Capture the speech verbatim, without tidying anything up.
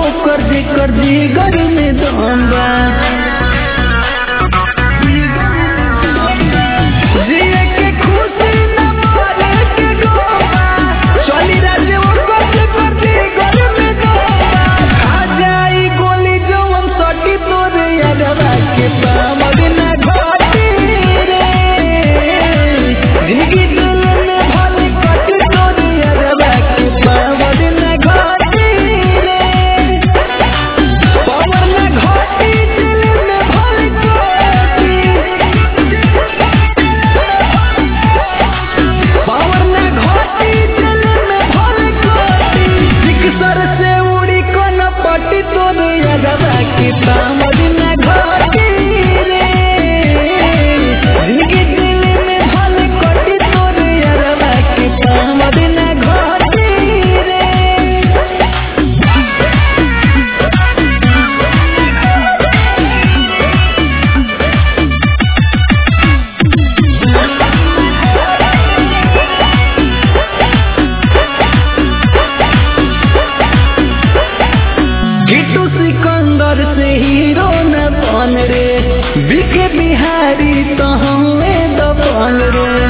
कर दे कर दी घर में दम्बा जिए के खुशी न मारे के गोबा चली राजे वो कर दे कर दी घर में दम्बा खा जाई गोली जवन सटी तोरे यादवा के पामद न घाटी रे जिंदगी दिल में भले कटी तोरे यादवा के पामद न घाटी रे पावर न घाटी दिल में भले कटी पावर न घाटी दिल में भले कटी सिकसर से उड़ी को न पटी तोरे यादवा के पामद न घाटी रे जिंदगी दिल में भले कटी तोरे यादवा के पामद न घाटी रे किटू सिकंदर से हीरो न बन रे बिके बिहारी तो हमें दबन रे